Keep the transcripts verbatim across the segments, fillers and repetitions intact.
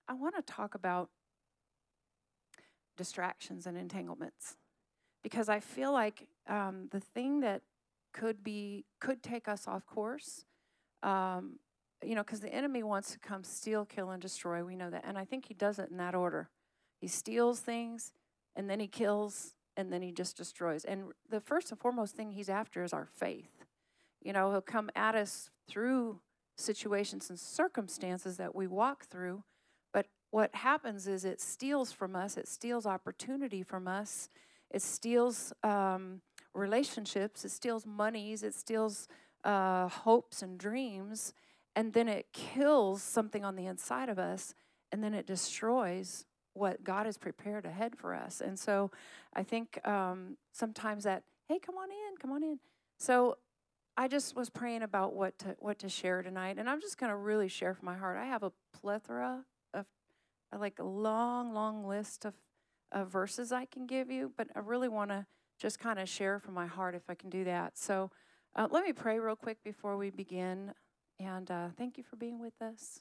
I want to talk about distractions and entanglements because I feel like um, the thing that could be could take us off course. Um, you know, because the enemy wants to come steal, kill, and destroy. We know that, and I think he does it in that order. He steals things, and then he kills, and then he just destroys. And the first and foremost thing he's after is our faith. You know, he'll come at us through situations and circumstances that we walk through. But what happens is it steals from us, it steals opportunity from us, it steals um, relationships, it steals monies, it steals uh, hopes and dreams, and then it kills something on the inside of us, and then it destroys what God has prepared ahead for us. And so I think um, sometimes that, hey, come on in, come on in. So I just was praying about what to what to share tonight, and I'm just going to really share from my heart. I have a plethora of, like a long, long list of, of verses I can give you, but I really want to just kind of share from my heart if I can do that. So uh, let me pray real quick before we begin, and uh, thank you for being with us.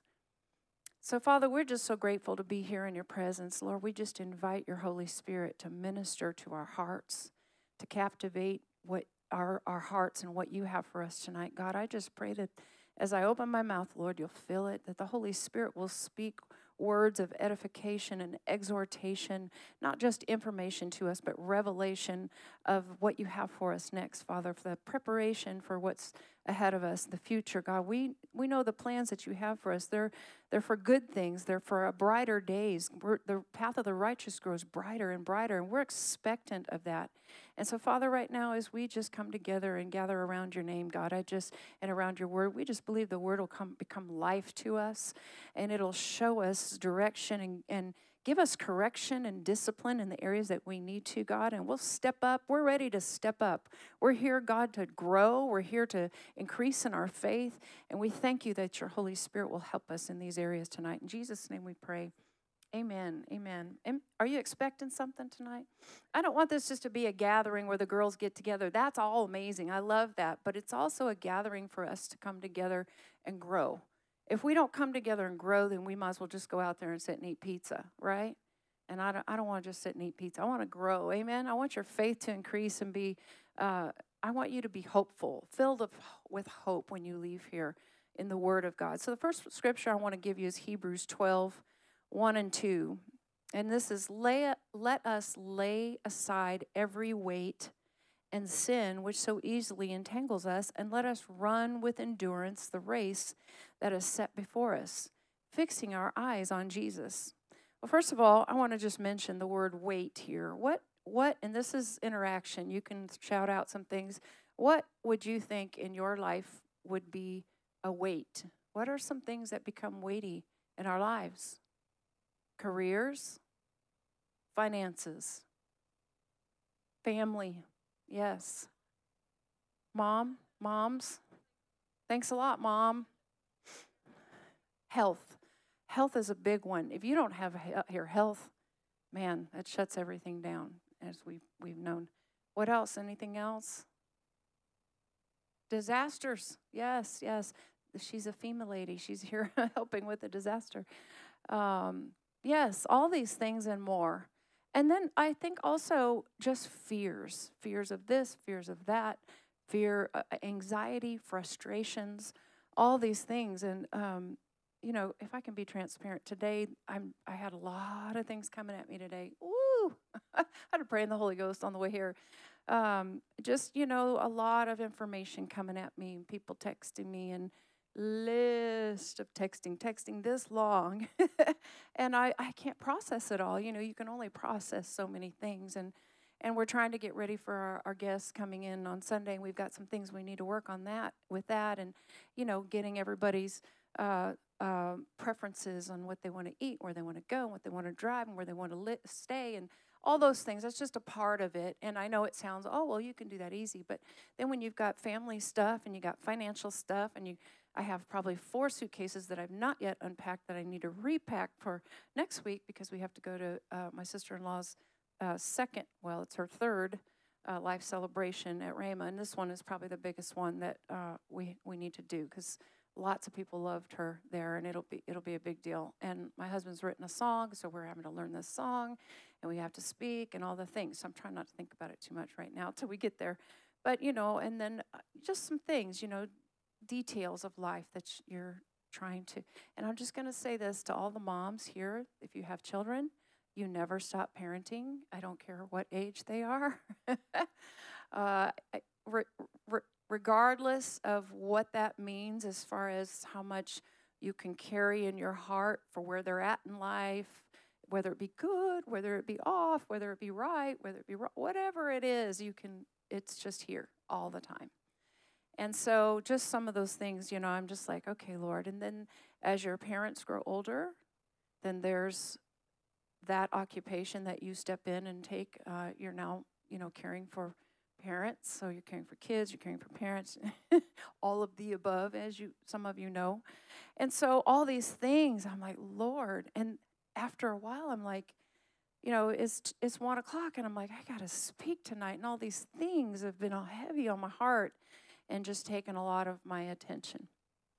So, Father, we're just so grateful to be here in your presence. Lord, we just invite your Holy Spirit to minister to our hearts, to captivate what our, our hearts and what you have for us tonight. God, I just pray that as I open my mouth, Lord, you'll fill it, that the Holy Spirit will speak words of edification and exhortation, not just information to us, but revelation of what you have for us next, Father, for the preparation for what's ahead of us, the future. God, we we know the plans that you have for us. They're they're for good things. They're for a brighter days. We're, the path of the righteous grows brighter and brighter, and we're expectant of that. And so, Father, right now, as we just come together and gather around your name, God, I just, and around your word, we just believe the word will come become life to us, and it'll show us direction and, and give us correction and discipline in the areas that we need to, God, and we'll step up. We're ready to step up. We're here, God, to grow. We're here to increase in our faith, and we thank you that your Holy Spirit will help us in these areas tonight. In Jesus' name we pray. Amen. Amen. And are you expecting something tonight? I don't want this just to be a gathering where the girls get together. That's all amazing. I love that. But it's also a gathering for us to come together and grow. If we don't come together and grow, then we might as well just go out there and sit and eat pizza, right? And I don't, I don't want to just sit and eat pizza. I want to grow. Amen. I want your faith to increase and be, uh, I want you to be hopeful, filled of, with hope when you leave here in the Word of God. So the first scripture I want to give you is Hebrews twelve, one and two. And this is, lay, let us lay aside every weight and sin which so easily entangles us, and let us run with endurance the race that is set before us, fixing our eyes on Jesus. Well, first of all, I want to just mention the word weight here. What, what, and this is interaction. You can shout out some things. What would you think in your life would be a weight? What are some things that become weighty in our lives? Careers, finances, family, yes. Mom, moms, thanks a lot, Mom. Health. Health is a big one. If you don't have your health, man, that shuts everything down, as we've, we've known. What else? Anything else? Disasters. Yes, yes. She's a female lady. She's here helping with the disaster. Um, yes, all these things and more. And then I think also just fears. Fears of this, fears of that, fear, uh, anxiety, frustrations, all these things. And um, you know, if I can be transparent, today I'm I had a lot of things coming at me today. Woo! I had to pray in the Holy Ghost on the way here. Um, just, you know, a lot of information coming at me, people texting me, and list of texting, texting this long. And I, I can't process it all. You know, you can only process so many things. And and we're trying to get ready for our, our guests coming in on Sunday. And we've got some things we need to work on that with that, and, you know, getting everybody's uh, uh, preferences on what they want to eat, where they want to go, and what they want to drive, and where they want to li- stay, and all those things. That's just a part of it. And I know it sounds, oh, well, you can do that easy. But then when you've got family stuff and you got financial stuff, and you, I have probably four suitcases that I've not yet unpacked that I need to repack for next week, because we have to go to uh, my sister-in-law's uh, second, well, it's her third uh, life celebration at Rhema. And this one is probably the biggest one that uh, we, we need to do, because lots of people loved her there, and it'll be it'll be a big deal. And my husband's written a song, so we're having to learn this song, and we have to speak and all the things. So I'm trying not to think about it too much right now till we get there. But you know, and then uh, just some things, you know, details of life that sh- you're trying to. And I'm just going to say this to all the moms here: if you have children, you never stop parenting. I don't care what age they are. uh, I- re- re- regardless of what that means as far as how much you can carry in your heart for where they're at in life, whether it be good, whether it be off, whether it be right, whether it be wrong, whatever it is, you can, it's just here all the time. And so just some of those things, you know, I'm just like, okay, Lord. And then as your parents grow older, then there's that occupation that you step in and take. Uh, you're now, you know, caring for parents. So you're caring for kids, you're caring for parents, all of the above, as you, some of you know. And so all these things, I'm like, Lord. And after a while, I'm like, you know, it's it's one o'clock, and I'm like, I gotta speak tonight, and all these things have been all heavy on my heart, and just taken a lot of my attention.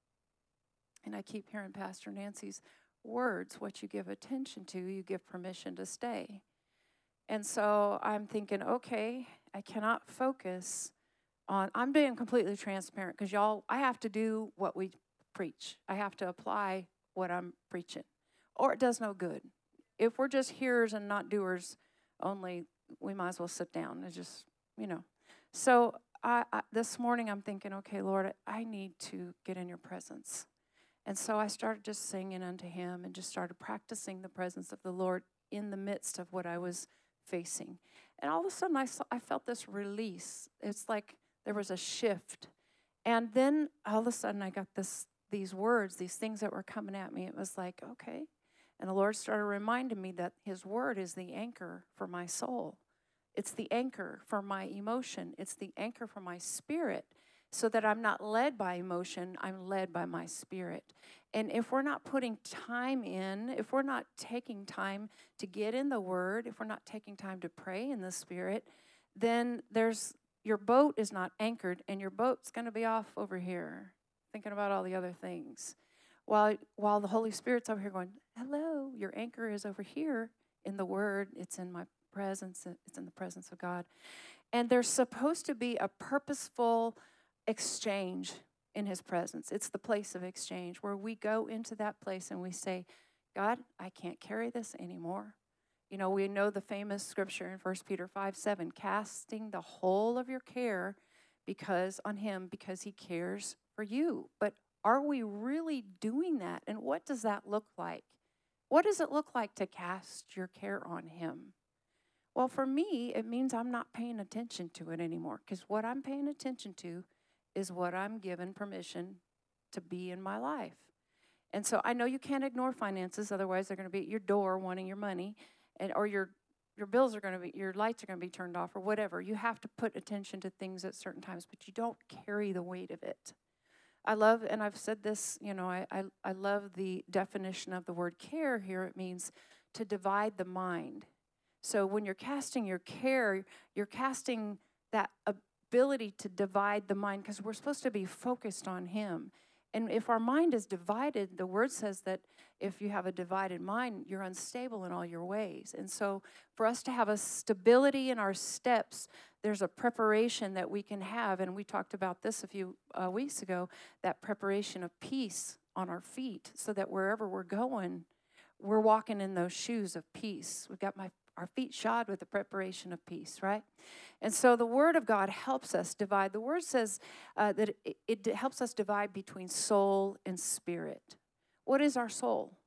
And I keep hearing Pastor Nancy's words: what you give attention to, you give permission to stay. And so I'm thinking, okay, I cannot focus on. I'm being completely transparent because y'all, I have to do what we preach. I have to apply what I'm preaching, or it does no good. If we're just hearers and not doers only, we might as well sit down and just, you know. So I, I, this morning I'm thinking, okay, Lord, I need to get in your presence. And so I started just singing unto him and just started practicing the presence of the Lord in the midst of what I was facing. And all of a sudden I, saw, I felt this release. It's like there was a shift. And then all of a sudden I got this these words, these things that were coming at me. It was like, okay. And the Lord started reminding me that his word is the anchor for my soul. It's the anchor for my emotion. It's the anchor for my spirit, so that I'm not led by emotion, I'm led by my spirit. And if we're not putting time in, if we're not taking time to get in the word, if we're not taking time to pray in the spirit, then there's your boat is not anchored, and your boat's going to be off over here, thinking about all the other things. While while the Holy Spirit's over here going, hello, your anchor is over here in the word. It's in my presence. It's in the presence of God. And there's supposed to be a purposeful exchange in his presence. It's the place of exchange where we go into that place and we say, God, I can't carry this anymore. You know, we know the famous scripture in First Peter five seven, casting the whole of your care because on him, because he cares for you. But are we really doing that? And what does that look like? What does it look like to cast your care on him? Well, for me, it means I'm not paying attention to it anymore, because what I'm paying attention to is what I'm given permission to be in my life. And so I know you can't ignore finances, otherwise they're going to be at your door wanting your money, and or your your bills are going to be, your lights are going to be turned off or whatever. You have to put attention to things at certain times, but you don't carry the weight of it. I love, and I've said this, you know, I, I, I love the definition of the word care here. It means to divide the mind. So when you're casting your care, you're casting that ability to divide the mind, because we're supposed to be focused on him. And if our mind is divided, the word says that if you have a divided mind, you're unstable in all your ways. And so for us to have a stability in our steps, there's a preparation that we can have. And we talked about this a few uh, weeks ago, that preparation of peace on our feet, so that wherever we're going, we're walking in those shoes of peace. We've got my our feet shod with the preparation of peace, right? And so the word of God helps us divide. The word says uh, that it, it helps us divide between soul and spirit. What is our soul?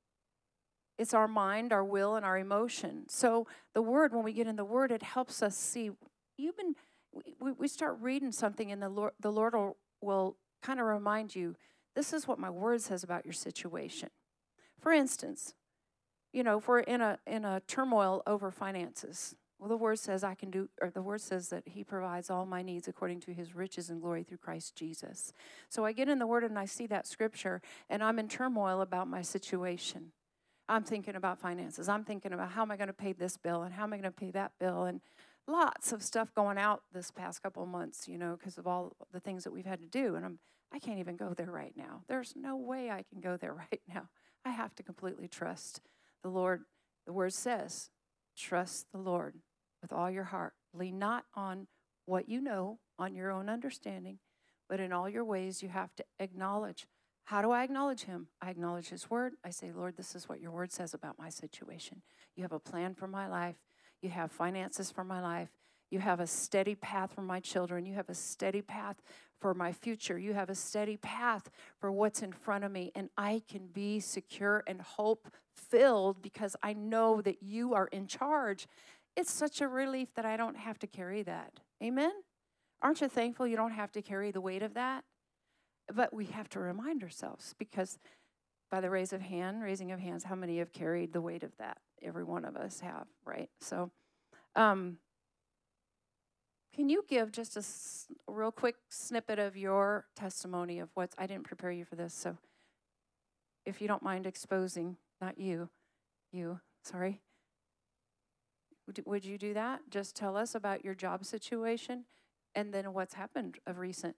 It's our mind, our will, and our emotion. So the word, when we get in the word, it helps us see. Even we, we start reading something, and the Lord, the Lord will, will kind of remind you, this is what my word says about your situation. For instance, you know, if we're in a in a turmoil over finances, well, the word says I can do, or the word says that he provides all my needs according to his riches and glory through Christ Jesus. So I get in the word and I see that scripture, and I'm in turmoil about my situation. I'm thinking about finances. I'm thinking about how am I going to pay this bill, and how am I going to pay that bill, and lots of stuff going out this past couple of months, you know, because of all the things that we've had to do. And I'm, I can't even go there right now. There's no way I can go there right now. I have to completely trust the Lord. The word says, trust the Lord with all your heart. Lean not on what you know, on your own understanding, but in all your ways you have to acknowledge. How do I acknowledge him? I acknowledge his word. I say, Lord, this is what your word says about my situation. You have a plan for my life. You have finances for my life. You have a steady path for my children. You have a steady path for my future. You have a steady path for what's in front of me. And I can be secure and hope-filled because I know that you are in charge. It's such a relief that I don't have to carry that. Amen? Aren't you thankful you don't have to carry the weight of that? But we have to remind ourselves, because by the raise of hand, raising of hands, how many have carried the weight of that? Every one of us have, right? So, um, can you give just a, s- a real quick snippet of your testimony of what's, I didn't prepare you for this, so if you don't mind exposing, not you, you, sorry. Would, would you do that? Just tell us about your job situation and then what's happened of recent.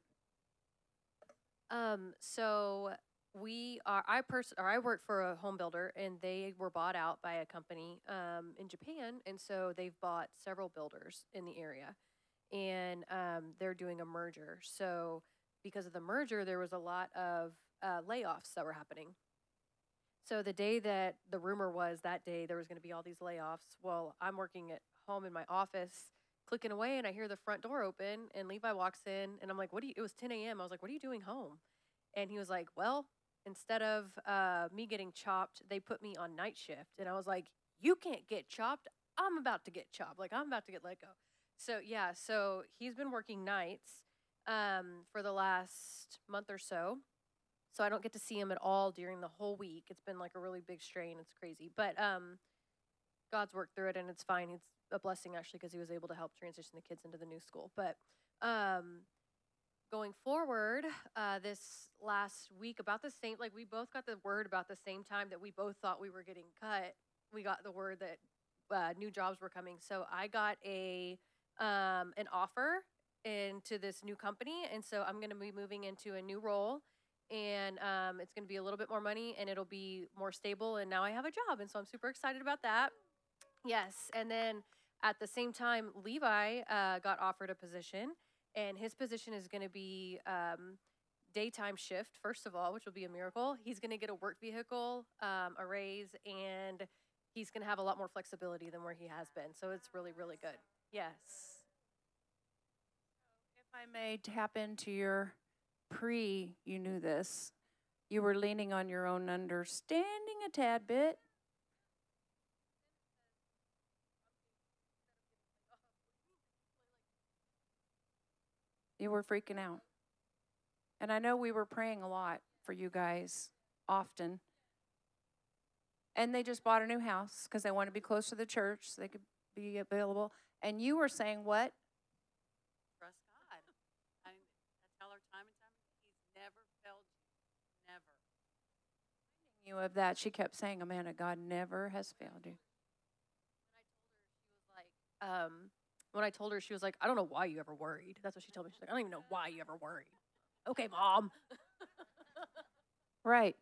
Um, so we are, I pers- or I work for a home builder, and they were bought out by a company um, in Japan, and so they've bought several builders in the area, and um, they're doing a merger. So because of the merger, there was a lot of uh, layoffs that were happening. So the day that the rumor was that day there was going to be all these layoffs, well, I'm working at home in my office, clicking away, and I hear the front door open, and Levi walks in, and I'm like, "What do you?" It was ten a.m. I was like, "What are you doing home?" And he was like, "Well, instead of uh, me getting chopped, they put me on night shift." And I was like, "You can't get chopped. I'm about to get chopped. Like, I'm about to get let go." So yeah, so he's been working nights um, for the last month or so. So I don't get to see him at all during the whole week. It's been like a really big strain. It's crazy, but um, God's worked through it, and it's fine. It's a blessing actually, because he was able to help transition the kids into the new school. But um, going forward, uh, this last week, about the same, like we both got the word about the same time that we both thought we were getting cut. We got the word that uh, new jobs were coming. So I got a um, an offer into this new company, and so I'm going to be moving into a new role, and um, it's going to be a little bit more money, and it'll be more stable. And now I have a job, and so I'm super excited about that. Yes, and then at the same time, Levi uh, got offered a position, and his position is going to be um, daytime shift, first of all, which will be a miracle. He's going to get a work vehicle, um, a raise, and he's going to have a lot more flexibility than where he has been. So it's really, really good. Yes. If I may tap into your pre, you knew this, you were leaning on your own understanding a tad bit. You were freaking out. And I know we were praying a lot for you guys often. And they just bought a new house because they want to be close to the church so they could be available. And you were saying what? Trust God. I, I tell her time and time again, he's never failed you. Never. You of that. She kept saying, Amanda, God never has failed you. Um, when I told her, she was like, "I don't know why you ever worried." That's what she told me. She's like, "I don't even know why you ever worried." Okay, Mom. Right.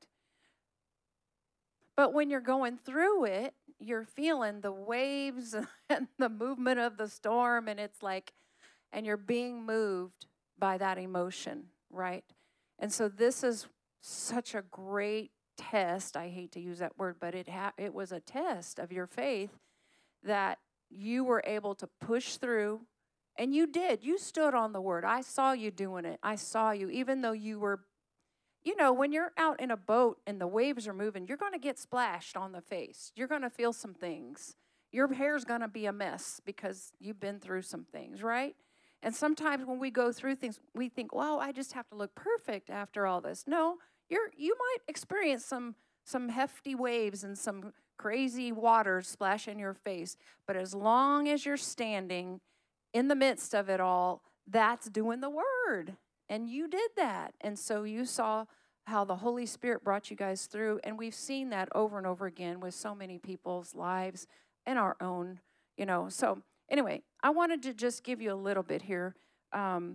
But when you're going through it, you're feeling the waves and the movement of the storm, and it's like, and you're being moved by that emotion, right? And so this is such a great test. I hate to use that word, but it ha- it was a test of your faith that you were able to push through, and you did. You stood on the word. I saw you doing it. I saw you, even though you were, you know, when you're out in a boat and the waves are moving, you're going to get splashed on the face. You're going to feel some things. Your hair's going to be a mess because you've been through some things, right? And sometimes when we go through things, we think, "Well, I just have to look perfect after all this." No, you're you might experience some some hefty waves and some crazy waters splash in your face, but as long as you're standing in the midst of it all, that's doing the word. And you did that. And so you saw how the Holy Spirit brought you guys through. And we've seen that over and over again with so many people's lives and our own, you know. So Anyway, I wanted to just give you a little bit here. Um,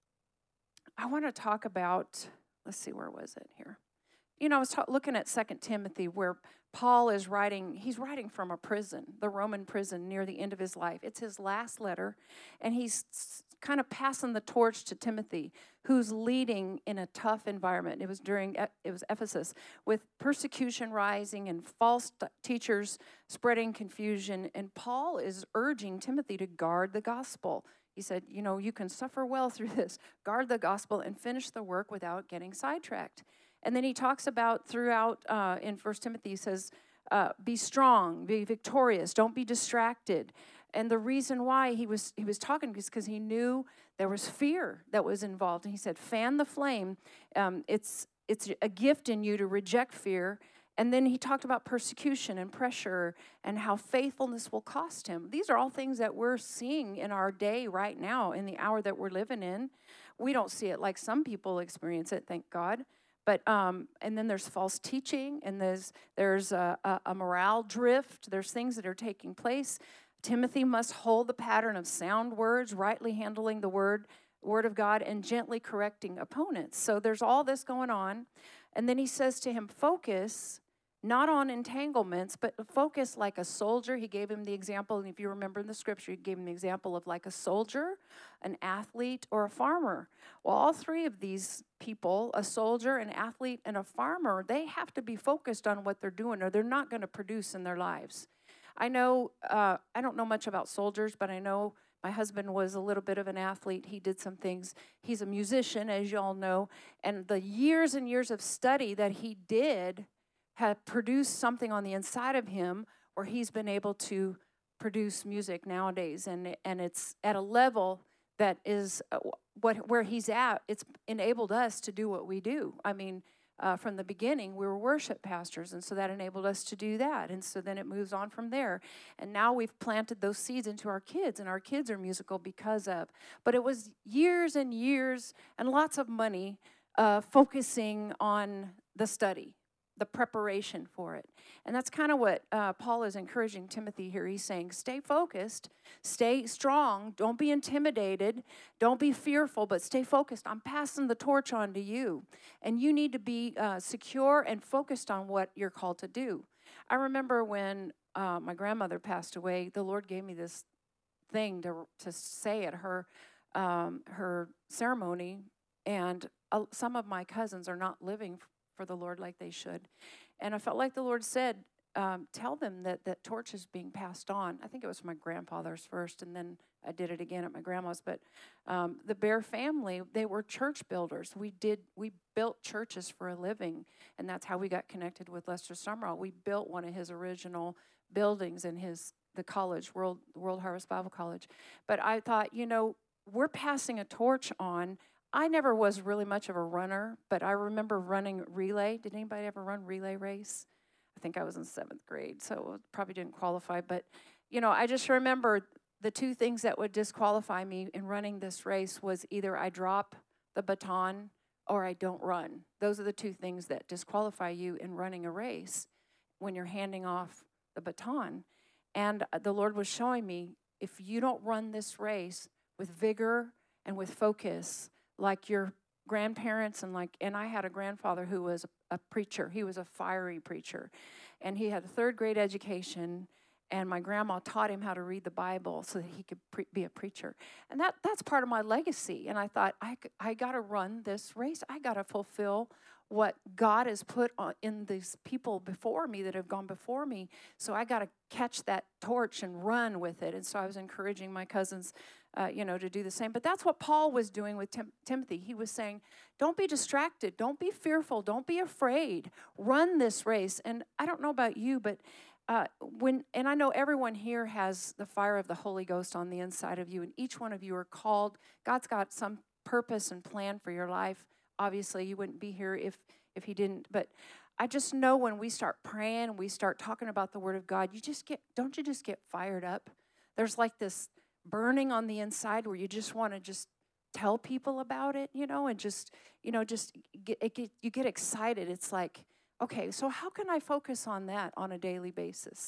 I want to talk about, let's see, where was it here? You know, I was ta- looking at Second Timothy where Paul is writing, he's writing from a prison, the Roman prison near the end of his life. It's his last letter, and he's s- kind of passing the torch to Timothy, who's leading in a tough environment. It was during, E- it was Ephesus, with persecution rising and false t- teachers spreading confusion, and Paul is urging Timothy to guard the gospel. He said, you know, you can suffer well through this. Guard the gospel and finish the work without getting sidetracked. And then he talks about throughout uh, in First Timothy, he says, uh, be strong, be victorious, don't be distracted. And the reason why he was he was talking is because he knew there was fear that was involved. And he said, fan the flame. Um, it's it's a gift in you to reject fear. And then he talked about persecution and pressure and how faithfulness will cost him. These are all things that we're seeing in our day right now, in the hour that we're living in. We don't see it like some people experience it, thank God. But um, and then there's false teaching, and there's there's a, a, a morale drift. There's things that are taking place. Timothy must hold the pattern of sound words, rightly handling the word word of God, and gently correcting opponents. So there's all this going on, and then he says to him, focus not on entanglements, but focus like a soldier. He gave him the example, and if you remember in the scripture, he gave him the example of like a soldier, an athlete, or a farmer. Well, all three of these people, a soldier, an athlete, and a farmer, they have to be focused on what they're doing, or they're not going to produce in their lives. I know, uh, I don't know much about soldiers, but I know my husband was a little bit of an athlete. He did some things. He's a musician, as you all know, and the years and years of study that he did have produced something on the inside of him where he's been able to produce music nowadays, and and it's at a level that is uh, what where he's at. It's enabled us to do what we do. I mean, uh, from the beginning, we were worship pastors, and so that enabled us to do that. And so then it moves on from there. And now we've planted those seeds into our kids, and our kids are musical because of. But it was years and years and lots of money uh, focusing on the study, the preparation for it. And that's kind of what uh, Paul is encouraging Timothy here. He's saying, stay focused, stay strong, don't be intimidated, don't be fearful, but stay focused. I'm passing the torch on to you. And you need to be uh, secure and focused on what you're called to do. I remember when uh, my grandmother passed away, the Lord gave me this thing to, to say at her, um, her ceremony. And uh, some of my cousins are not living for the Lord like they should. And I felt like the Lord said, um, tell them that that torch is being passed on. I think it was my grandfather's first, and then I did it again at my grandma's. But um, the Bear family, they were church builders. We did, we built churches for a living, and that's how we got connected with Lester Summerall. We built one of his original buildings in his, the college, World, World Harvest Bible College. But I thought, you know, we're passing a torch on. I never was really much of a runner, but I remember running relay. Did anybody ever run relay race? I think I was in seventh grade, so probably didn't qualify. But, you know, I just remember the two things that would disqualify me in running this race was either I drop the baton or I don't run. Those are the two things that disqualify you in running a race when you're handing off the baton. And the Lord was showing me, if you don't run this race with vigor and with focus, like your grandparents and like, and I had a grandfather who was a, a preacher. He was a fiery preacher, and he had a third grade education, and my grandma taught him how to read the Bible so that he could pre- be a preacher. And that that's part of my legacy. And I thought, I, I got to run this race. I got to fulfill what God has put on, in these people before me that have gone before me. So I got to catch that torch and run with it. And so I was encouraging my cousins, uh, you know, to do the same. But that's what Paul was doing with Tim- Timothy. He was saying, don't be distracted. Don't be fearful. Don't be afraid. Run this race. And I don't know about you, but uh, when, and I know everyone here has the fire of the Holy Ghost on the inside of you, and each one of you are called. God's got some purpose and plan for your life. Obviously, you wouldn't be here if if he didn't. But I just know when we start praying, we start talking about the Word of God, you just get, don't you just get fired up? There's like this burning on the inside where you just want to just tell people about it, you know, and just, you know, just get, it get you get excited. It's like, okay, so how can I focus on that on a daily basis?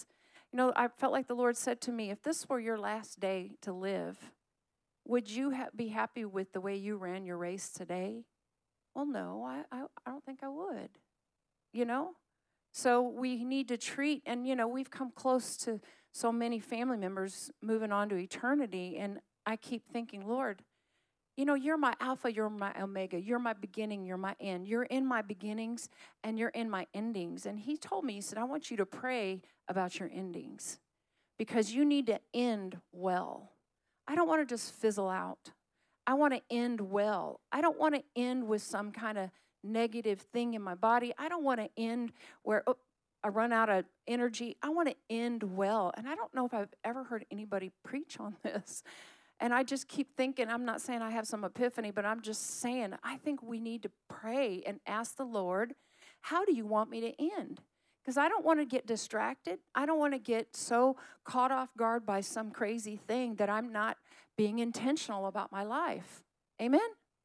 You know, I felt like the Lord said to me, if this were your last day to live, would you ha- be happy with the way you ran your race today? Well, no, I, I, I don't think I would, you know? So we need to treat, and, you know, we've come close to so many family members moving on to eternity, and I keep thinking, Lord, you know, you're my Alpha, you're my Omega, you're my beginning, you're my end. You're in my beginnings and you're in my endings. And he told me, he said, I want you to pray about your endings because you need to end well. I don't want to just fizzle out. I want to end well. I don't want to end with some kind of negative thing in my body. I don't want to end where oh, I run out of energy. I want to end well. And I don't know if I've ever heard anybody preach on this. And I just keep thinking, I'm not saying I have some epiphany, but I'm just saying, I think we need to pray and ask the Lord, how do you want me to end? Because I don't want to get distracted. I don't want to get so caught off guard by some crazy thing that I'm not being intentional about my life. Amen?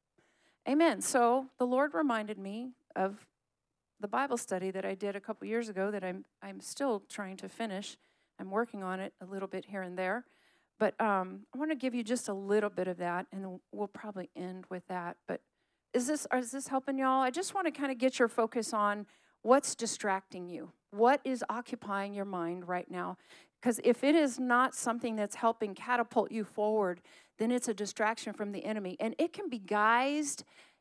Amen. So the Lord reminded me of the Bible study that I did a couple years ago that I'm I'm still trying to finish. I'm working on it a little bit here and there. But um, I want to give you just a little bit of that, and we'll probably end with that. But is this is this helping y'all? I just want to kind of get your focus on what's distracting you. What is occupying your mind right now? Because if it is not something that's helping catapult you forward, then it's a distraction from the enemy. And it can be guised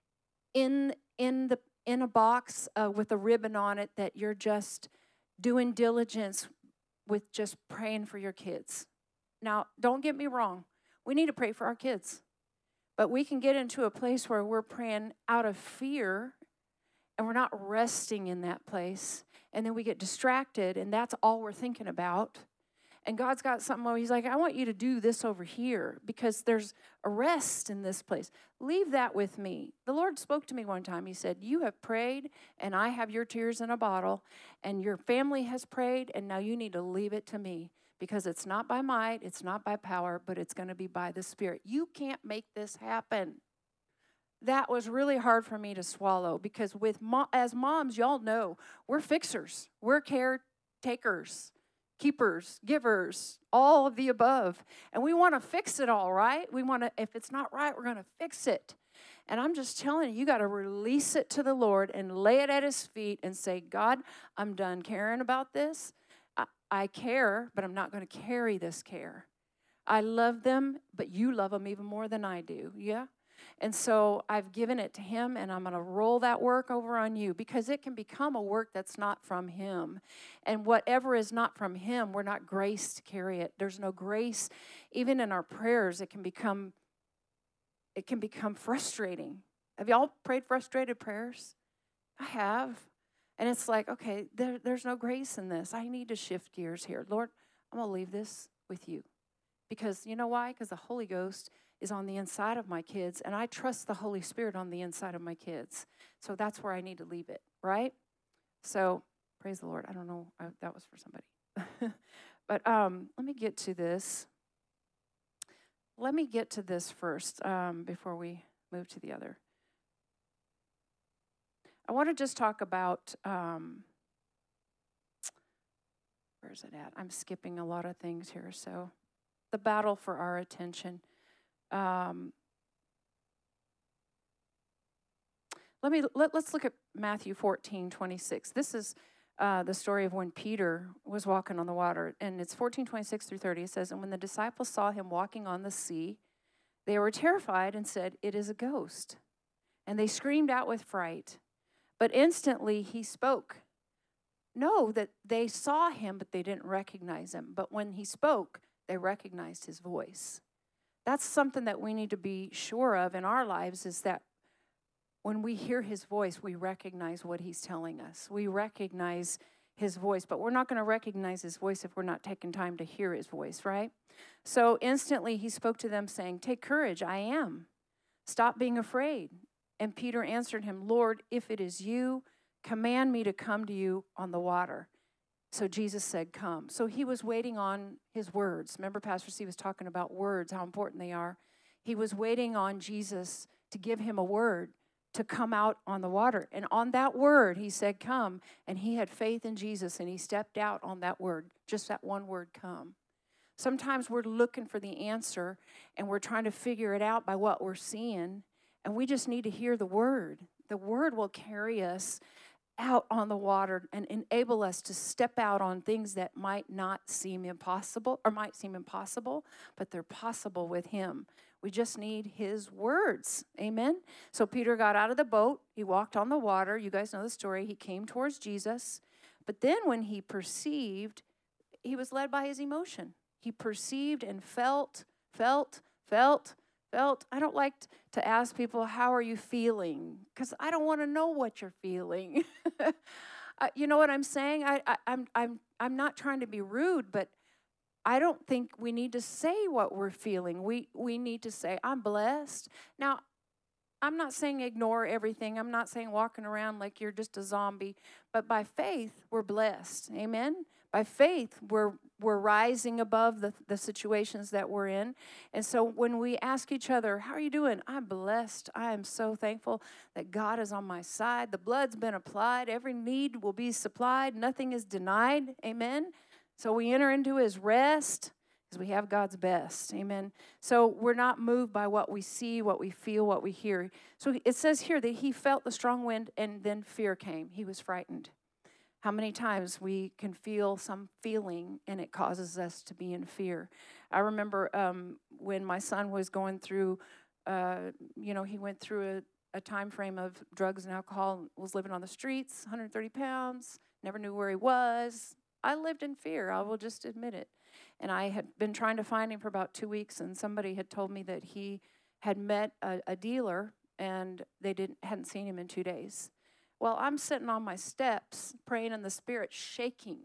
in, in, the, in a box uh, with a ribbon on it that you're just doing diligence with just praying for your kids. Now, don't get me wrong. We need to pray for our kids. But we can get into a place where we're praying out of fear and we're not resting in that place. And then we get distracted and that's all we're thinking about. And God's got something where he's like, I want you to do this over here because there's a rest in this place. Leave that with me. The Lord spoke to me one time. He said, you have prayed and I have your tears in a bottle and your family has prayed and now you need to leave it to me because it's not by might, it's not by power, but it's going to be by the Spirit. You can't make this happen. That was really hard for me to swallow because with mo- as moms, y'all know, we're fixers. We're caretakers. Keepers, givers, all of the above. And we want to fix it all, right? We want to, if it's not right, we're going to fix it. And I'm just telling you, you got to release it to the Lord and lay it at his feet and say, God, I'm done caring about this. I, I care, but I'm not going to carry this care. I love them, but you love them even more than I do. Yeah? And so I've given it to him, and I'm going to roll that work over on you because it can become a work that's not from him. And whatever is not from him, we're not graced to carry it. There's no grace. Even in our prayers, it can become, it can become frustrating. Have y'all prayed frustrated prayers? I have. And it's like, okay, there, there's no grace in this. I need to shift gears here. Lord, I'm going to leave this with you. Because you know why? Because the Holy Ghost is on the inside of my kids, and I trust the Holy Spirit on the inside of my kids. So that's where I need to leave it, right? So praise the Lord. I don't know. I, that was for somebody. But um, let me get to this. Let me get to this first um, before we move to the other. I want to just talk about, um, where's it at? I'm skipping a lot of things here. So the battle for our attention. Um, let me let, let's look at Matthew fourteen twenty-six. This is uh, the story of when Peter was walking on the water, and it's fourteen twenty-six through thirty. It says, and when the disciples saw him walking on the sea, they were terrified and said, it is a ghost. And they screamed out with fright. But instantly he spoke. No, that they saw him, but they didn't recognize him. But when he spoke, they recognized his voice. That's something that we need to be sure of in our lives is that when we hear his voice, we recognize what he's telling us. We recognize his voice, but we're not going to recognize his voice if we're not taking time to hear his voice, right? So instantly he spoke to them saying, take courage, I am. Stop being afraid. And Peter answered him, Lord, if it is you, command me to come to you on the water. So Jesus said, come. So he was waiting on his words. Remember, Pastor C was talking about words, how important they are. He was waiting on Jesus to give him a word to come out on the water. And on that word, he said, come. And he had faith in Jesus, and he stepped out on that word, just that one word, come. Sometimes we're looking for the answer, and we're trying to figure it out by what we're seeing, and we just need to hear the word. The word will carry us out on the water and enable us to step out on things that might not seem impossible, or might seem impossible, but they're possible with him. We just need his words. Amen? So Peter got out of the boat. He walked on the water. You guys know the story. He came towards Jesus. But then when he perceived, he was led by his emotion. He perceived and felt, felt, felt, felt. I don't like to ask people, how are you feeling? Because I don't want to know what you're feeling. uh, you know what I'm saying? I, I, I'm, I'm, I'm not trying to be rude, but I don't think we need to say what we're feeling. We we need to say, I'm blessed. Now, I'm not saying ignore everything. I'm not saying walking around like you're just a zombie. But by faith, we're blessed. Amen? By faith, we're we're rising above the, the situations that we're in. And so when we ask each other, how are you doing? I'm blessed. I am so thankful that God is on my side. The blood's been applied. Every need will be supplied. Nothing is denied. Amen? So we enter into his rest because we have God's best. Amen. So we're not moved by what we see, what we feel, what we hear. So it says here that he felt the strong wind and then fear came. He was frightened. How many times we can feel some feeling and it causes us to be in fear. I remember um, when my son was going through, uh, you know, he went through a, a time frame of drugs and alcohol, was living on the streets, one hundred thirty pounds, never knew where he was. I lived in fear, I will just admit it. And I had been trying to find him for about two weeks, and somebody had told me that he had met a, a dealer, and they didn't hadn't seen him in two days. Well, I'm sitting on my steps, praying in the Spirit, shaking.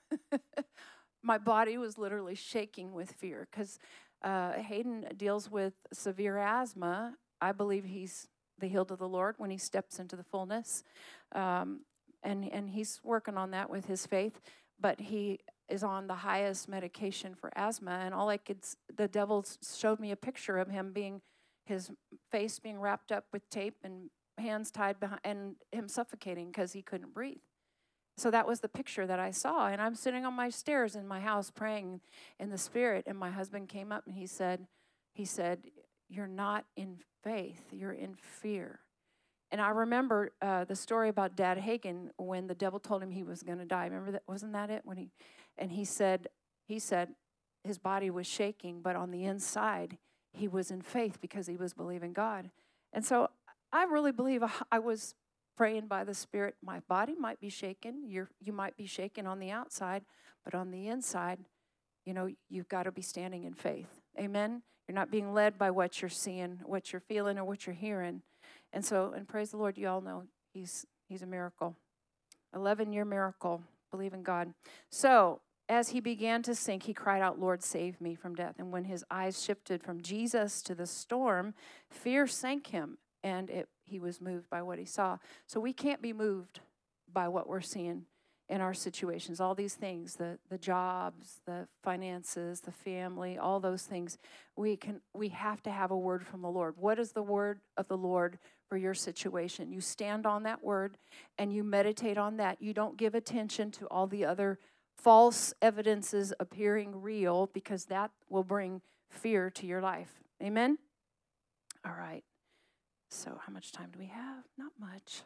My body was literally shaking with fear, because uh, Hayden deals with severe asthma. I believe he's the healed of the Lord when he steps into the fullness. Um, and, and he's working on that with his faith. But he is on the highest medication for asthma, and all I could, the devil showed me a picture of him being, his face being wrapped up with tape and hands tied behind, and him suffocating because he couldn't breathe. So that was the picture that I saw, and I'm sitting on my stairs in my house praying in the Spirit, and my husband came up and he said, he said, you're not in faith, you're in fear. And I remember uh, the story about Dad Hagin when the devil told him he was going to die. Remember that? Wasn't that it? When he, and he said, he said his body was shaking, but on the inside he was in faith because he was believing God. And so I really believe I was praying by the Spirit. My body might be shaken. You're, you might be shaken on the outside, but on the inside, you know, you've got to be standing in faith. Amen? You're not being led by what you're seeing, what you're feeling, or what you're hearing. And so, and praise the Lord, you all know he's he's a miracle. eleven-year miracle, believe in God. So, as he began to sink, he cried out, Lord, save me from death. And when his eyes shifted from Jesus to the storm, fear sank him, and it, he was moved by what he saw. So we can't be moved by what we're seeing in our situations. All these things, the, the jobs, the finances, the family, all those things, we can we have to have a word from the Lord. What is the word of the Lord for your situation? You stand on that word and you meditate on that. You don't give attention to all the other false evidences appearing real, because that will bring fear to your life. Amen? All right. So how much time do we have? Not much.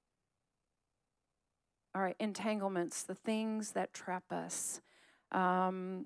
All right, entanglements, the things that trap us. Um,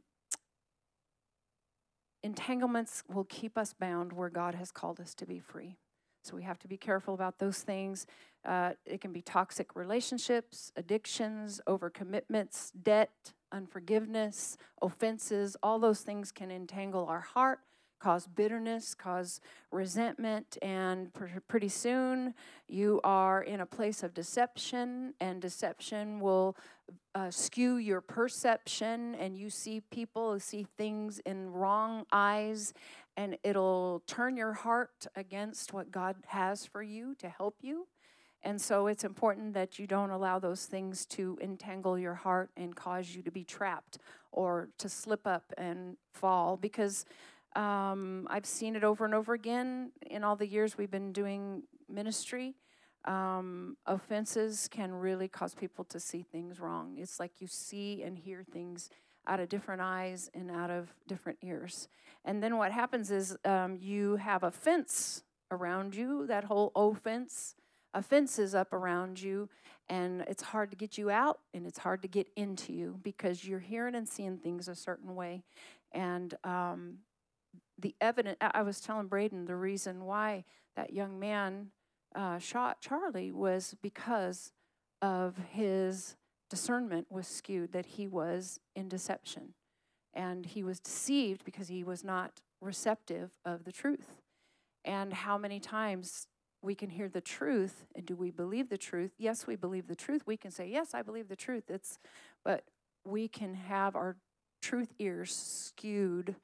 entanglements will keep us bound where God has called us to be free. So we have to be careful about those things. Uh, it can be toxic relationships, addictions, overcommitments, debt, unforgiveness, offenses. All those things can entangle our heart, cause bitterness, cause resentment, and pr- pretty soon you are in a place of deception, and deception will uh, skew your perception, and you see people, see things in wrong eyes, and it'll turn your heart against what God has for you to help you. And so it's important that you don't allow those things to entangle your heart and cause you to be trapped or to slip up and fall, because Um, I've seen it over and over again in all the years we've been doing ministry, um, offenses can really cause people to see things wrong. It's like you see and hear things out of different eyes and out of different ears. And then what happens is um, you have a fence around you, that whole offense. A fence is up around you, and it's hard to get you out, and it's hard to get into you because you're hearing and seeing things a certain way. And um, the evidence, I was telling Braden the reason why that young man uh, shot Charlie was because of his discernment was skewed, that he was in deception. And he was deceived because he was not receptive of the truth. And how many times we can hear the truth, and do we believe the truth? Yes, we believe the truth. We can say, yes, I believe the truth. It's, but we can have our truth ears skewed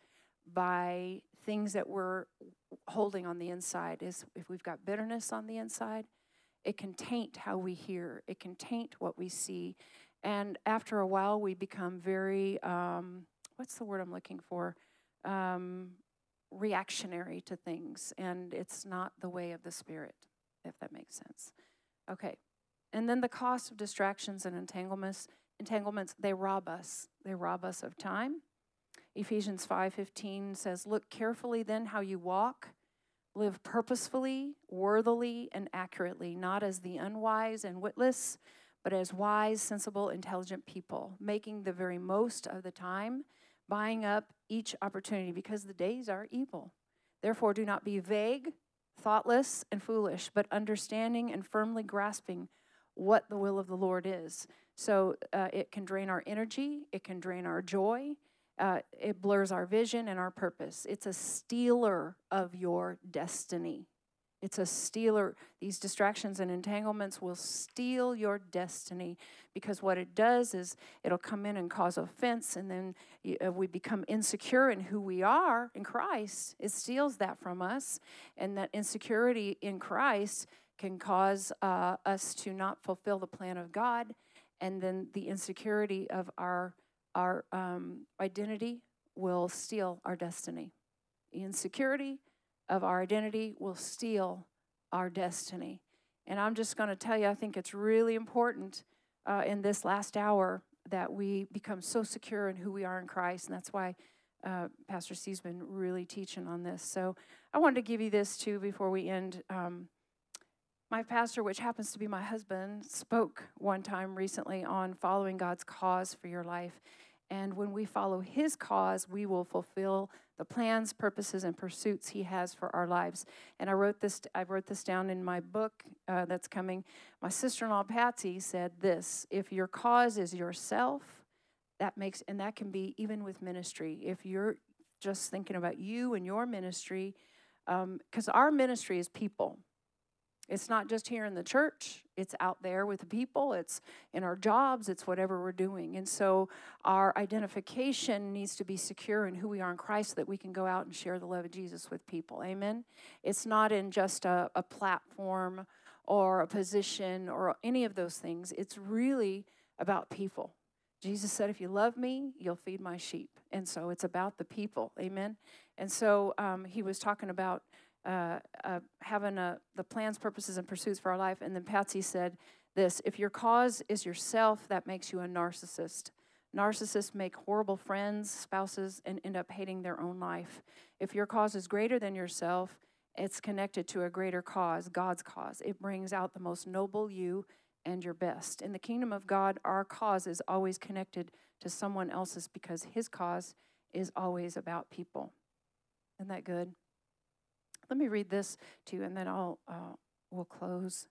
by things that we're holding on the inside. Is if we've got bitterness on the inside, it can taint how we hear. It can taint what we see. And after a while, we become very, um, what's the word I'm looking for? Um, reactionary to things, and it's not the way of the Spirit, if that makes sense. Okay. And then the cost of distractions and entanglements, entanglements, they rob us. They rob us of time. Ephesians five fifteen says, look carefully then how you walk, live purposefully, worthily, and accurately, not as the unwise and witless, but as wise, sensible, intelligent people, making the very most of the time, buying up each opportunity, because the days are evil. Therefore, do not be vague, thoughtless, and foolish, but understanding and firmly grasping what the will of the Lord is. So uh, it can drain our energy. It can drain our joy. Uh, it blurs our vision and our purpose. It's a stealer of your destiny. It's a stealer. These distractions and entanglements will steal your destiny, because what it does is it'll come in and cause offense, and then uh, we become insecure in who we are in Christ. It steals that from us, and that insecurity in Christ can cause uh, us to not fulfill the plan of God, and then the insecurity of our our um, identity will steal our destiny. The insecurity of our identity will steal our destiny. And I'm just going to tell you, I think it's really important uh, in this last hour that we become so secure in who we are in Christ. And that's why uh, Pastor Steve's been really teaching on this. So I wanted to give you this too before we end. Um, my pastor, which happens to be my husband, spoke one time recently on following God's cause for your life. And when we follow his cause, we will fulfill the plans, purposes, and pursuits he has for our lives. And I wrote this I wrote this down in my book uh, that's coming. My sister-in-law, Patsy, said this: if your cause is yourself, that makes, and that can be even with ministry. If you're just thinking about you and your ministry, because um, our ministry is people. It's not just here in the church. It's out there with the people. It's in our jobs. It's whatever we're doing. And so our identification needs to be secure in who we are in Christ, so that we can go out and share the love of Jesus with people. Amen? It's not in just a, a platform or a position or any of those things. It's really about people. Jesus said, if you love me, you'll feed my sheep. And so it's about the people. Amen? And so um, he was talking about Uh, uh, having a, the plans, purposes, and pursuits for our life. And then Patsy said this: if your cause is yourself, that makes you a narcissist. Narcissists make horrible friends, spouses, and end up hating their own life. If your cause is greater than yourself, it's connected to a greater cause, God's cause. It brings out the most noble you and your best. In the kingdom of God, our cause is always connected to someone else's, because his cause is always about people. Isn't that good? Let me read this to you, and then I'll uh, we'll close.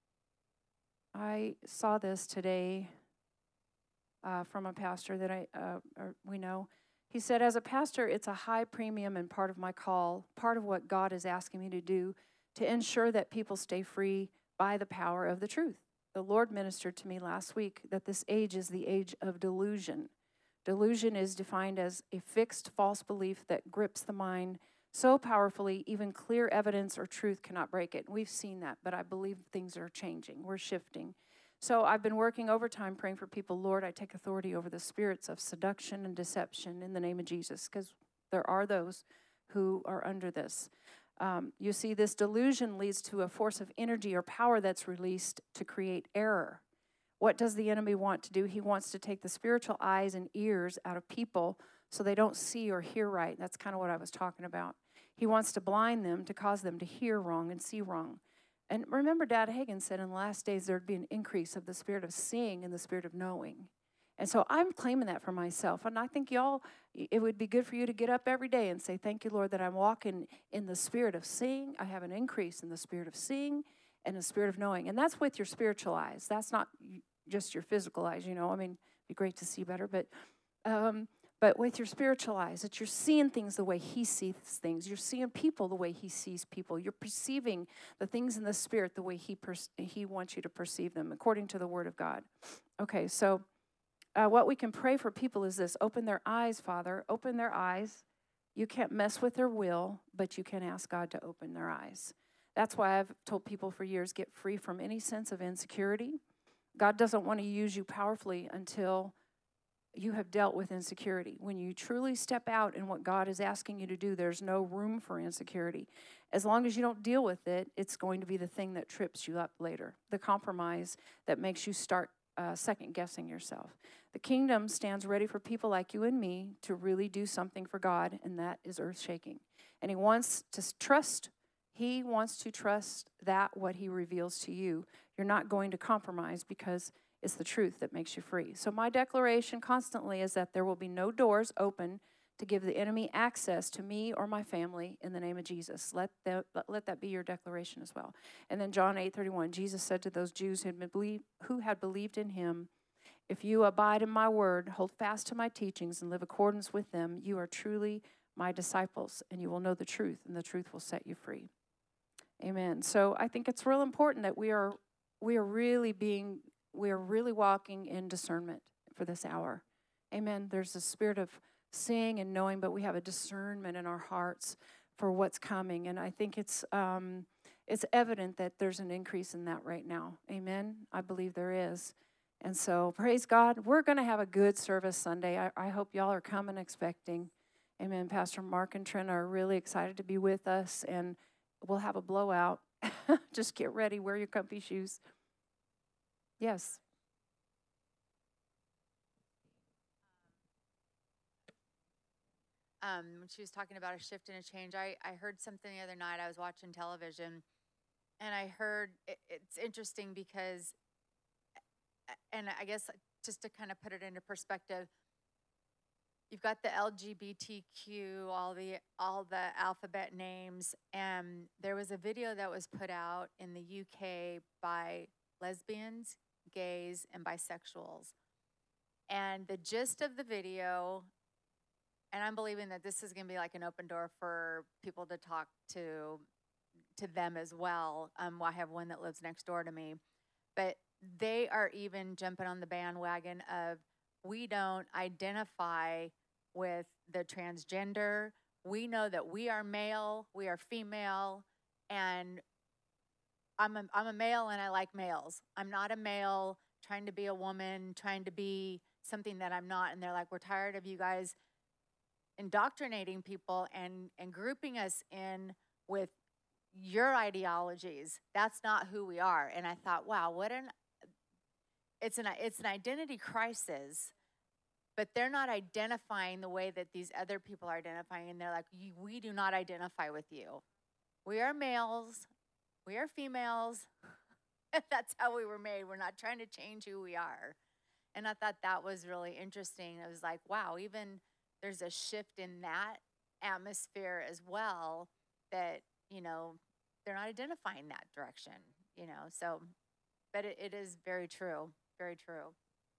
I saw this today uh, from a pastor that I uh, or we know. He said, as a pastor, it's a high premium and part of my call, part of what God is asking me to do, to ensure that people stay free by the power of the truth. The Lord ministered to me last week that this age is the age of delusion. Delusion is defined as a fixed false belief that grips the mind so powerfully, even clear evidence or truth cannot break it. We've seen that, but I believe things are changing. We're shifting. So I've been working overtime praying for people. Lord, I take authority over the spirits of seduction and deception in the name of Jesus, because there are those who are under this. Um, you see, this delusion leads to a force of energy or power that's released to create error. What does the enemy want to do? He wants to take the spiritual eyes and ears out of people so they don't see or hear right. That's kind of what I was talking about. He wants to blind them to cause them to hear wrong and see wrong. And remember, Dad Hagin said in the last days there'd be an increase of the spirit of seeing and the spirit of knowing. And so I'm claiming that for myself. And I think y'all, it would be good for you to get up every day and say, thank you, Lord, that I'm walking in the spirit of seeing. I have an increase in the spirit of seeing and the spirit of knowing. And that's with your spiritual eyes. That's not just your physical eyes, you know. I mean, it'd be great to see better, but um, but with your spiritual eyes, that you're seeing things the way he sees things. You're seeing people the way he sees people. You're perceiving the things in the spirit the way he per- he wants you to perceive them, according to the word of God. Okay, so uh, what we can pray for people is this. Open their eyes, Father. Open their eyes. You can't mess with their will, but you can ask God to open their eyes. That's why I've told people for years, get free from any sense of insecurity. God doesn't want to use you powerfully until you have dealt with insecurity. When you truly step out in what God is asking you to do, there's no room for insecurity. As long as you don't deal with it, it's going to be the thing that trips you up later, the compromise that makes you start uh, second-guessing yourself. The kingdom stands ready for people like you and me to really do something for God, and that is earth-shaking. And he wants to trust, he wants to trust that what he reveals to you. You're not going to compromise because it's the truth that makes you free. So my declaration constantly is that there will be no doors open to give the enemy access to me or my family in the name of Jesus. Let that, let that be your declaration as well. And then John eight thirty-one, Jesus said to those Jews who had, been believe, who had believed in him, if you abide in my word, hold fast to my teachings, and live accordance with them, you are truly my disciples, and you will know the truth, and the truth will set you free. Amen. So I think it's real important that we are we are really being we are really walking in discernment for this hour. Amen. There's a spirit of seeing and knowing, but we have a discernment in our hearts for what's coming. And I think it's um, it's evident that there's an increase in that right now. Amen. I believe there is. And so praise God. We're going to have a good service Sunday. I, I hope y'all are coming expecting. Amen. Pastor Mark and Trent are really excited to be with us, and we'll have a blowout. Just get ready. Wear your comfy shoes. Yes. Um, when she was talking about a shift and a change, I, I heard something the other night. I was watching television, and I heard it, it's interesting because, and I guess just to kind of put it into perspective, you've got the L G B T Q, all the all the alphabet names, and there was a video that was put out in the U K by lesbians, gays, and bisexuals. And the gist of the video, and I'm believing that this is going to be like an open door for people to talk to to them as well. Um, I have one that lives next door to me, but they are even jumping on the bandwagon of, we don't identify with the transgender. We know that we are male, we are female, and I'm a, I'm a male and I like males. I'm not a male trying to be a woman, trying to be something that I'm not. And they're like, we're tired of you guys indoctrinating people and, and grouping us in with your ideologies. That's not who we are. And I thought, wow, what an, it's an, it's an identity crisis, but they're not identifying the way that these other people are identifying. And they're like, we do not identify with you. We are males. We are females. That's how we were made. We're not trying to change who we are. And I thought that was really interesting. It was like, wow, even there's a shift in that atmosphere as well, that, you know, they're not identifying that direction, you know. So, but it, it is very true, very true.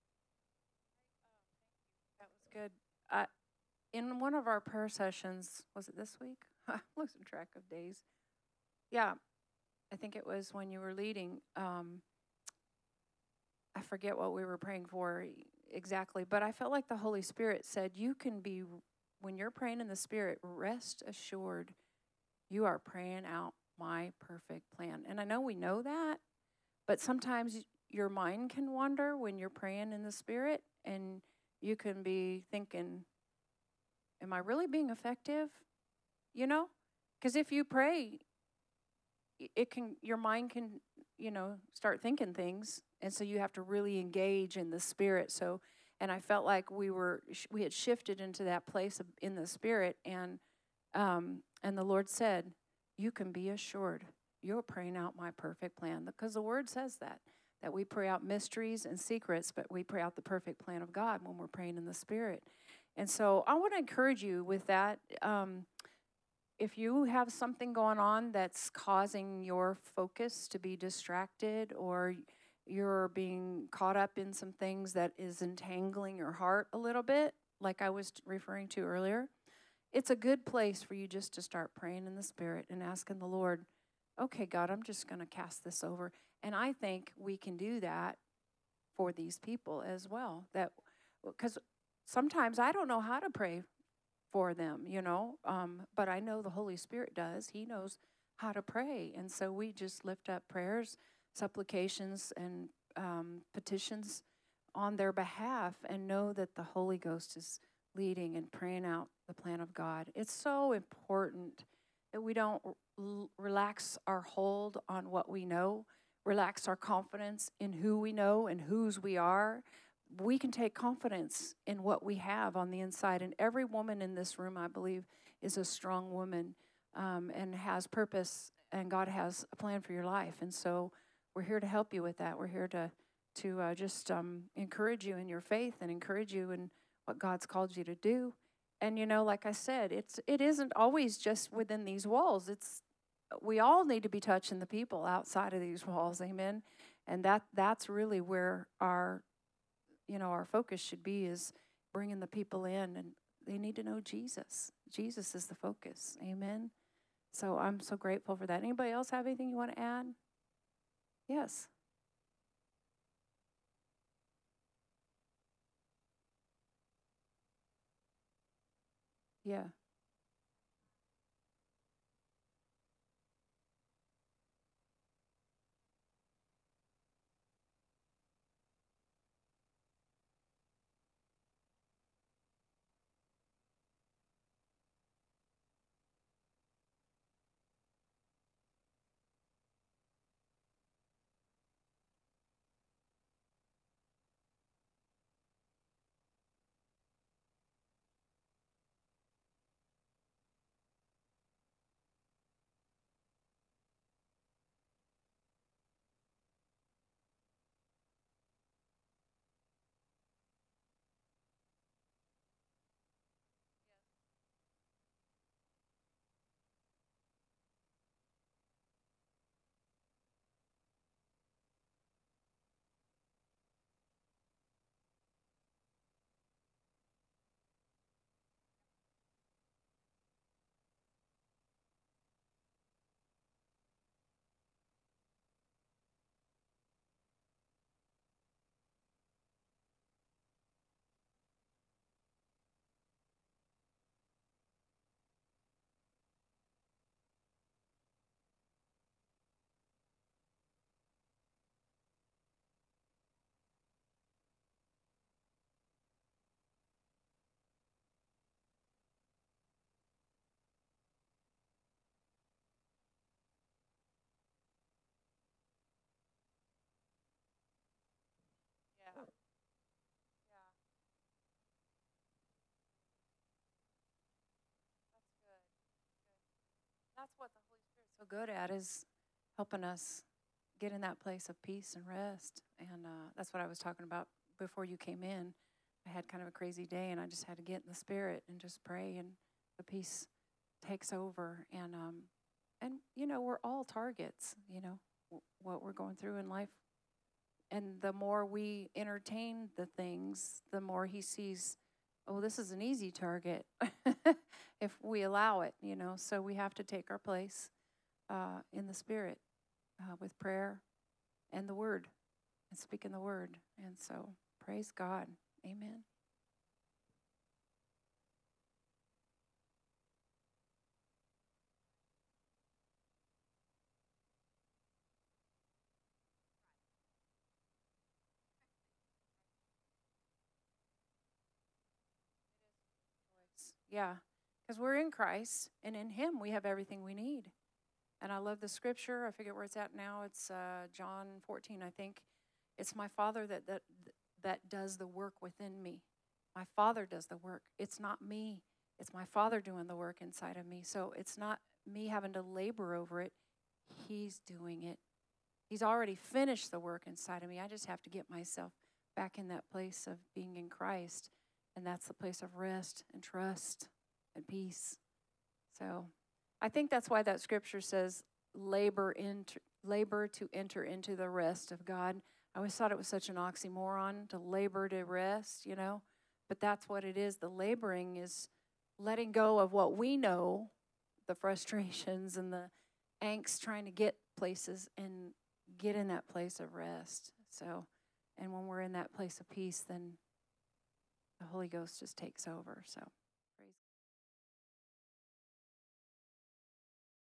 That was good. Uh, in one of our prayer sessions, was it this week? I'm losing track of days. Yeah, I think it was when you were leading. Um, I forget what we were praying for exactly, but I felt like the Holy Spirit said, you can be, when you're praying in the Spirit, rest assured you are praying out my perfect plan. And I know we know that, but sometimes your mind can wander when you're praying in the Spirit, and you can be thinking, am I really being effective? You know? Because if you pray, i- it can your mind can, you know, start thinking things, and so you have to really engage in the spirit. So, and I felt like we were sh- we had shifted into that place of, in the spirit, and um, and the Lord said, "You can be assured, you're praying out my perfect plan," because the Word says that that we pray out mysteries and secrets, but we pray out the perfect plan of God when we're praying in the spirit. And so, I want to encourage you with that. Um, if you have something going on that's causing your focus to be distracted, or you're being caught up in some things that is entangling your heart a little bit, like I was referring to earlier, it's a good place for you just to start praying in the spirit and asking the Lord, okay, God, I'm just going to cast this over. And I think we can do that for these people as well. That because sometimes I don't know how to pray for them, you know, um, but I know the Holy Spirit does. He knows how to pray. And so we just lift up prayers, supplications, and um, petitions on their behalf, and know that the Holy Ghost is leading and praying out the plan of God. It's so important that we don't r- relax our hold on what we know, relax our confidence in who we know and whose we are. We can take confidence in what we have on the inside. And every woman in this room, I believe, is a strong woman um, and has purpose, and God has a plan for your life. And so we're here to help you with that. We're here to to uh, just um, encourage you in your faith and encourage you in what God's called you to do. And you know, like I said, it's it isn't always just within these walls. It's we all need to be touching the people outside of these walls. Amen. And that that's really where our you know our focus should be, is bringing the people in, and they need to know Jesus. Jesus is the focus. Amen. So I'm so grateful for that. Anybody else have anything you want to add? Yes. Yeah. Yeah. Yeah. That's good. That's what the Holy Spirit's so good at, is helping us get in that place of peace and rest. And uh, that's what I was talking about before you came in. I had kind of a crazy day, and I just had to get in the spirit and just pray, and the peace takes over. And um, and you know, we're all targets. You know w- what we're going through in life, and the more we entertain the things, the more he sees, oh, this is an easy target if we allow it. You know, so we have to take our place uh, in the spirit uh, with prayer and the word and speaking the word. And so praise God. Amen. Yeah, because we're in Christ, and in Him we have everything we need. And I love the scripture. I forget where it's at now. It's uh, John fourteen, I think. It's my Father that, that that does the work within me. My Father does the work. It's not me. It's my Father doing the work inside of me. So it's not me having to labor over it. He's doing it. He's already finished the work inside of me. I just have to get myself back in that place of being in Christ. And that's the place of rest and trust and peace. So I think that's why that scripture says labor into, labor to enter into the rest of God. I always thought it was such an oxymoron to labor to rest, you know. But that's what it is. The laboring is letting go of what we know, the frustrations and the angst trying to get places and get in that place of rest. So, and when we're in that place of peace, then the Holy Ghost just takes over. So